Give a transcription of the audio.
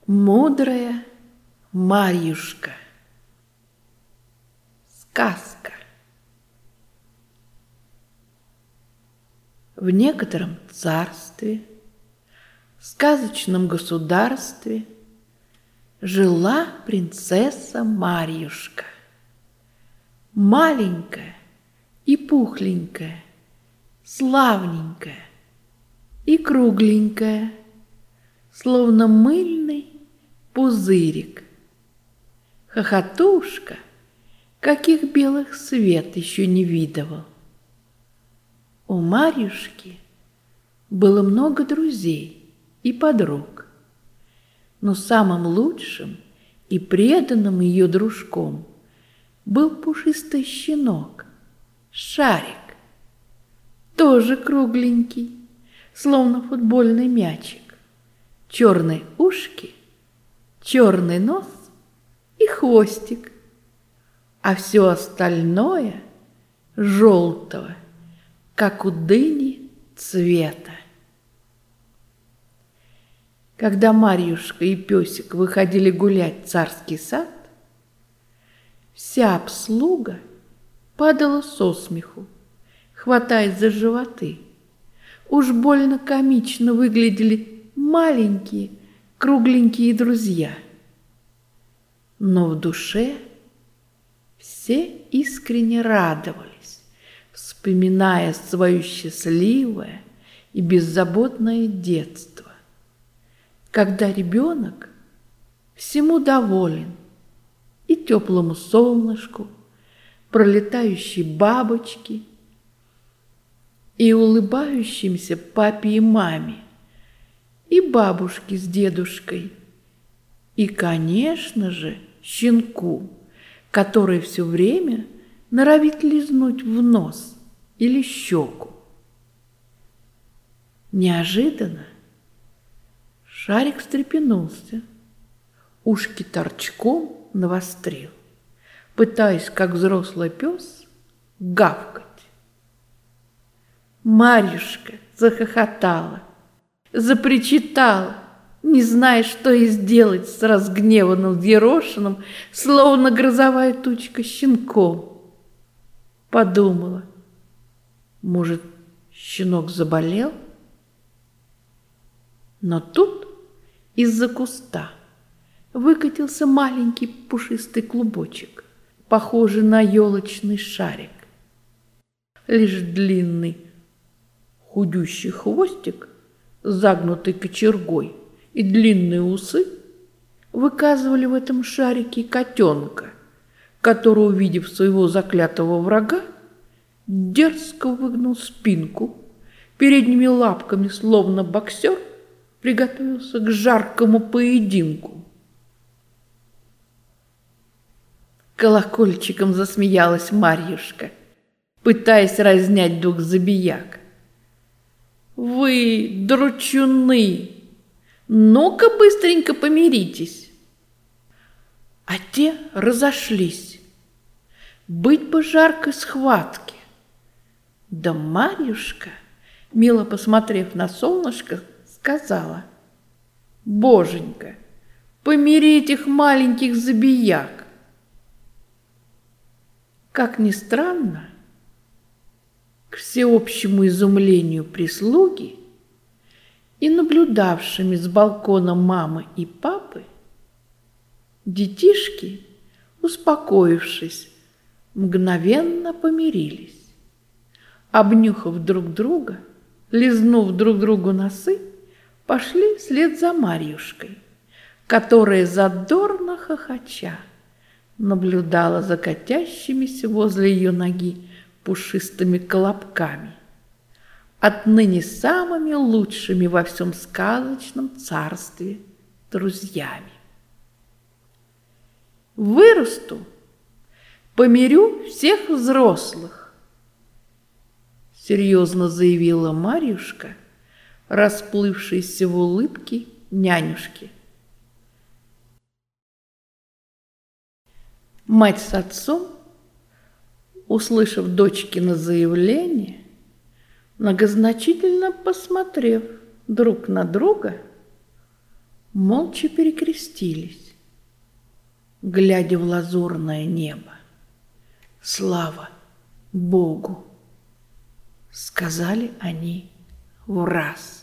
Мудрая Марьюшка. Сказка. В некотором царстве, сказочном государстве жила принцесса Марьюшка. Маленькая и пухленькая, славненькая и кругленькая, словно мыльный пузырик. Хохотушка, каких белых свет еще не видывал. У Марьюшки было много друзей и подруг, но самым лучшим и преданным ее дружком был пушистый щенок Шарик, тоже кругленький, словно футбольный мячик, черные ушки, черный нос и хвостик, а все остальное желтого, как у дыни, цвета. Когда Марьюшка и песик выходили гулять в царский сад, вся обслуга падала со смеху, хватаясь за животы. Уж больно комично выглядели маленькие, кругленькие друзья. Но в душе все искренне радовались, вспоминая свое счастливое и беззаботное детство, когда ребенок всему доволен: и теплому солнышку, пролетающей бабочке, и улыбающимся папе и маме, и бабушке с дедушкой, и, конечно же, щенку, который все время норовит лизнуть в нос или щеку. Неожиданно Шарик встрепенулся, ушки торчком навострил, пытаясь, как взрослый пес, гавкать. Марьюшка захохотала, запричитала, не зная, что и сделать с разгневанным взъерошенным, словно грозовая тучка, щенком. Подумала, может, щенок заболел? Но тут из-за куста выкатился маленький пушистый клубочек, похожий на елочный шарик. Лишь длинный худющий хвостик, загнутый кочергой, и длинные усы выказывали в этом шарике котенка, который, увидев своего заклятого врага, дерзко выгнул спинку, передними лапками, словно боксер, приготовился к жаркому поединку. Колокольчиком засмеялась Марьюшка, пытаясь разнять двух забияк. «Вы, дручуны, ну-ка быстренько помиритесь!» А те разошлись. Быть бы жаркой схватки. Да Марьюшка, мило посмотрев на солнышко, сказала: «Боженька, помири этих маленьких забияк!» Как ни странно, к всеобщему изумлению прислуги и наблюдавшими с балкона мамы и папы, детишки, успокоившись, мгновенно помирились. Обнюхав друг друга, лизнув друг другу носы, пошли вслед за Марьюшкой, которая, задорно хохоча, наблюдала за катящимися возле ее ноги пушистыми колобками, отныне самыми лучшими во всем сказочном царстве друзьями. «Вырасту, помирю всех взрослых», — серьезно заявила Марьюшка, расплывшейся в улыбке нянюшки. Мать с отцом, услышав дочкино заявление, многозначительно посмотрев друг на друга, молча перекрестились, глядя в лазурное небо. «Слава Богу!» — сказали они враз.